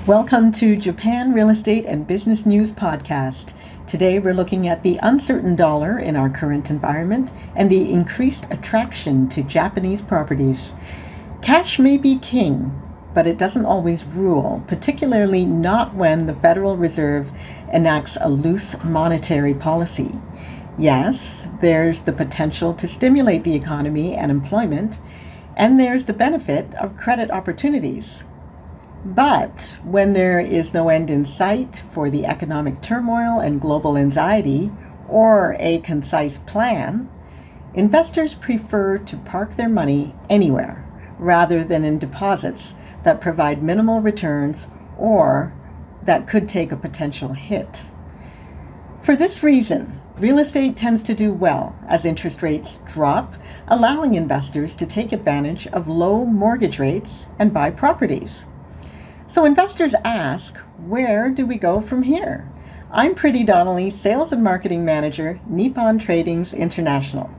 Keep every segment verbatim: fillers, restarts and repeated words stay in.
Welcome to Japan Real Estate and Business News Podcast. Today we're looking at the uncertain dollar in our current environment and the increased attraction to Japanese properties. Cash may be king, but it doesn't always rule, particularly not when the Federal Reserve enacts a loose monetary policy. Yes, there's the potential to stimulate the economy and employment, and there's the benefit of credit opportunities. But when there is no end in sight for the economic turmoil and global anxiety, or a concise plan, investors prefer to park their money anywhere rather than in deposits that provide minimal returns or that could take a potential hit. For this reason, real estate tends to do well as interest rates drop, allowing investors to take advantage of low mortgage rates and buy properties. So investors ask, where do we go from here? I'm Priti Donnelly, Sales and Marketing Manager, Nippon Tradings International.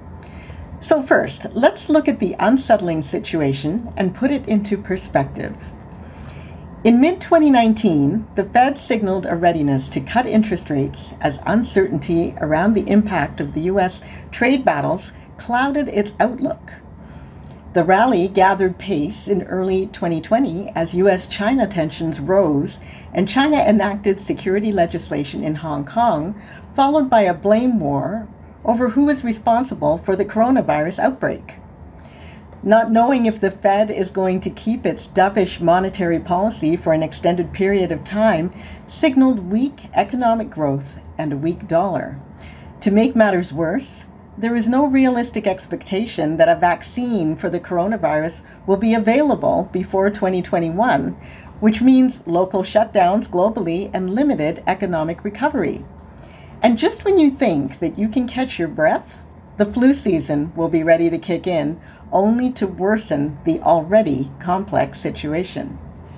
So first, let's look at the unsettling situation and put it into perspective. In mid twenty nineteen, the Fed signaled a readiness to cut interest rates as uncertainty around the impact of the U S trade battles clouded its outlook. The rally gathered pace in early twenty twenty as U S China tensions rose and China enacted security legislation in Hong Kong, followed by a blame war over who is responsible for the coronavirus outbreak. Not knowing if the Fed is going to keep its dovish monetary policy for an extended period of time signaled weak economic growth and a weak dollar. To make matters worse, there is no realistic expectation that a vaccine for the coronavirus will be available before twenty twenty-one, which means local shutdowns globally and limited economic recovery. And just when you think that you can catch your breath, the flu season will be ready to kick in, only to worsen the already complex situation.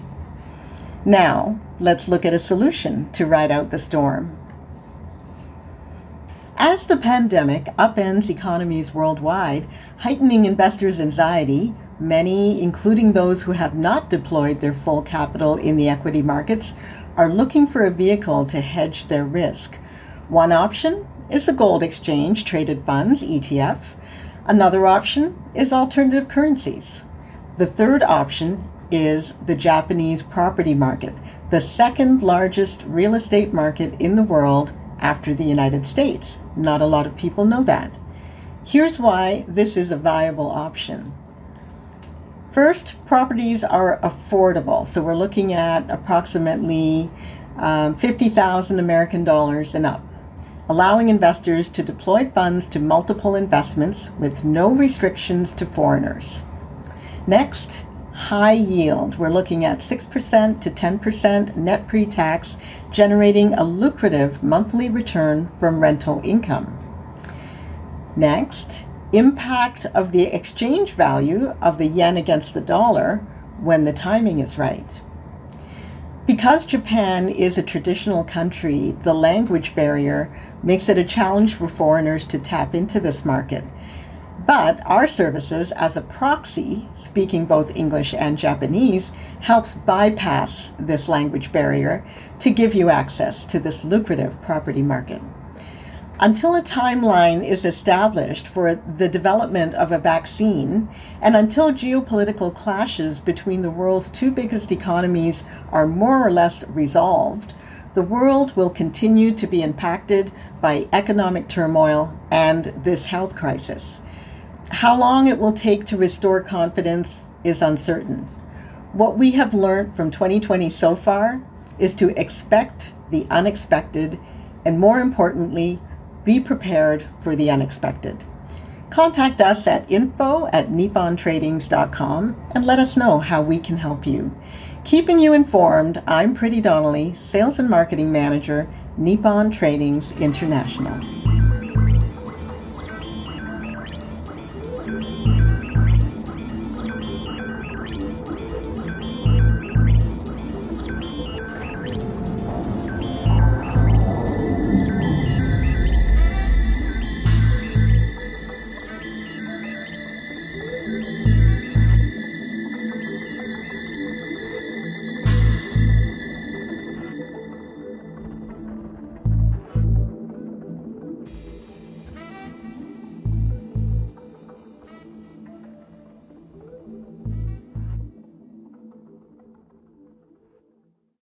Now, let's look at a solution to ride out the storm. As the pandemic upends economies worldwide, heightening investors' anxiety, many, including those who have not deployed their full capital in the equity markets, are looking for a vehicle to hedge their risk. One option is the gold exchange traded funds, E T F. Another option is alternative currencies. The third option is the Japanese property market, the second largest real estate market in the world after the United States. Not a lot of people know that. Here's why this is a viable option. First, properties are affordable. So we're looking at approximately um, fifty thousand American dollars and up, allowing investors to deploy funds to multiple investments with no restrictions to foreigners. Next, high yield. We're looking at six percent to ten percent net pre-tax, generating a lucrative monthly return from rental income. Next, impact of the exchange value of the yen against the dollar when the timing is right. Because Japan is a traditional country, the language barrier makes it a challenge for foreigners to tap into this market. But our services as a proxy, speaking both English and Japanese, helps bypass this language barrier to give you access to this lucrative property market. Until a timeline is established for the development of a vaccine, and until geopolitical clashes between the world's two biggest economies are more or less resolved, the world will continue to be impacted by economic turmoil and this health crisis. How long it will take to restore confidence is uncertain. What we have learned from twenty twenty so far is to expect the unexpected and, more importantly, be prepared for the unexpected. Contact us at info at nippon tradings dot com and let us know how we can help you. Keeping you informed, I'm Priti Donnelly, Sales and Marketing Manager, Nippon Tradings International.